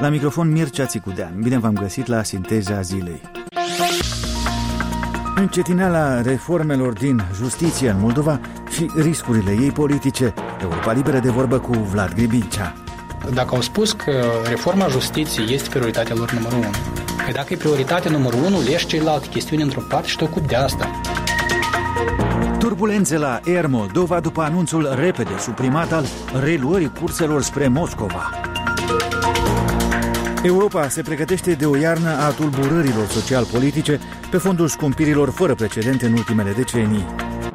La microfon Mircea Țicudean. Bine v-am găsit la Sinteza Zilei. Încetineala reformelor din justiție în Moldova și riscurile ei politice. Europa Liberă de vorbă cu Vlad Gribincea. Dacă au spus că reforma justiției este prioritatea lor numărul 1, că dacă e prioritatea numărul 1, leși celelalte chestiuni într-o parte și te ocupi de asta. Turbulențe la Air Moldova după anunțul repede suprimat al reluării curselor spre Moscova. Europa se pregătește de o iarnă a tulburărilor social-politice pe fondul scumpirilor fără precedente în ultimele decenii.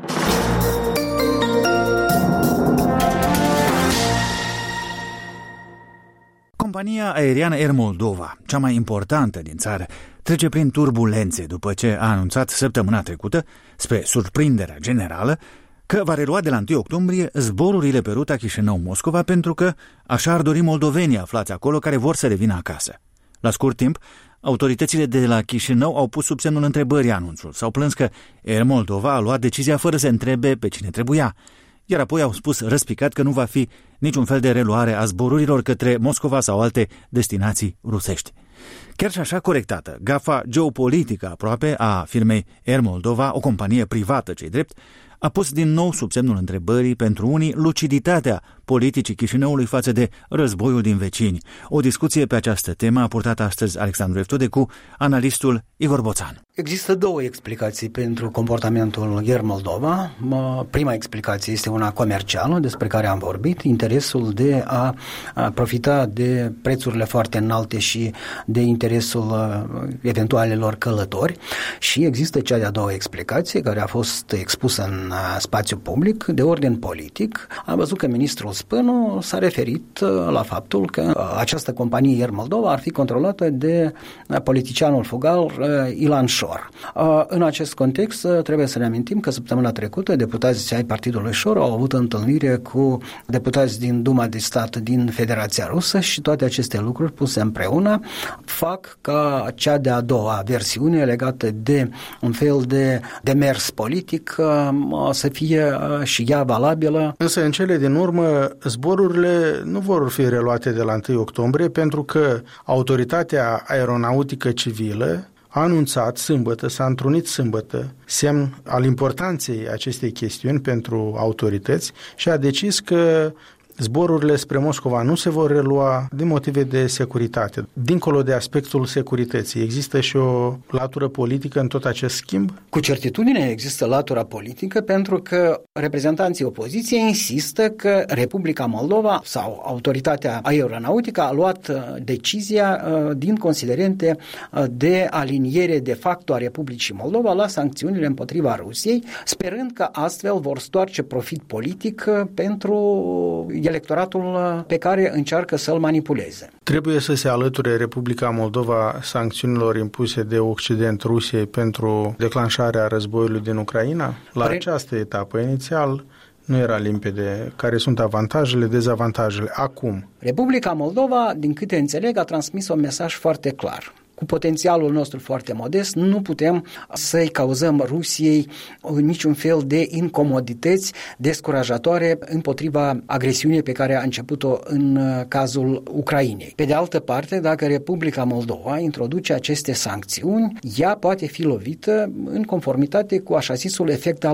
Compania aeriană Air Moldova, cea mai importantă din țară, trece prin turbulențe după ce a anunțat săptămâna trecută, spre surprinderea generală, că va relua de la 1 octombrie zborurile pe ruta Chișinău-Moscova pentru că așa ar dori moldovenii aflați acolo care vor să revină acasă. La scurt timp, autoritățile de la Chișinău au pus sub semnul întrebării anunțul. S-au plâns că Air Moldova a luat decizia fără să întrebe pe cine trebuia, iar apoi au spus răspicat că nu va fi niciun fel de reluare a zborurilor către Moscova sau alte destinații rusești. Chiar și așa corectată, gafa geopolitică aproape a firmei Air Moldova, o companie privată ce-i drept, a pus din nou sub semnul întrebării pentru unii luciditatea politicii Chișinăului față de războiul din vecini. O discuție pe această temă a purtat astăzi Alexandru Eftode cu analistul Igor Boțan. Există două explicații pentru comportamentul Air Moldova. Prima explicație este una comercială, despre care am vorbit, interesul de a profita de prețurile foarte înalte și de interesul eventualelor călători. Și există cea de-a doua explicație, care a fost expusă în spațiu public, de ordin politic. Am văzut că ministrul Spânu s-a referit la faptul că această companie Air Moldova ar fi controlată de politicianul fugar Ilan Șor. În acest context trebuie să ne amintim că săptămâna trecută deputații ai Partidului Șor au avut întâlnire cu deputați din Duma de Stat din Federația Rusă și toate aceste lucruri puse împreună fac ca cea de-a doua versiune legată de un fel de demers politic să fie și ea valabilă. Însă în cele din urmă zborurile nu vor fi reluate de la 1 octombrie pentru că Autoritatea Aeronautică Civilă a anunțat sâmbătă, s-a întrunit sâmbătă, semn al importanței acestei chestiuni pentru autorități și a decis că zborurile spre Moscova nu se vor relua din motive de securitate. Dincolo de aspectul securității, există și o latură politică în tot acest schimb? Cu certitudine există latura politică pentru că reprezentanții opoziției insistă că Republica Moldova sau Autoritatea Aeronautică a luat decizia din considerente de aliniere de facto a Republicii Moldova la sancțiunile împotriva Rusiei, sperând că astfel vor stoarce profit politic pentru electoratul pe care încearcă să-l manipuleze. Trebuie să se alăture Republica Moldova sancțiunilor impuse de Occident Rusiei pentru declanșarea războiului din Ucraina? La această etapă inițial nu era limpede care sunt avantajele, dezavantajele. Acum, Republica Moldova, din câte înțeleg, a transmis un mesaj foarte clar. Cu potențialul nostru foarte modest, nu putem să-i cauzăm Rusiei niciun fel de incomodități descurajatoare împotriva agresiunii pe care a început-o în cazul Ucrainei. Pe de altă parte, dacă Republica Moldova introduce aceste sancțiuni, ea poate fi lovită în conformitate cu așa zisul efect al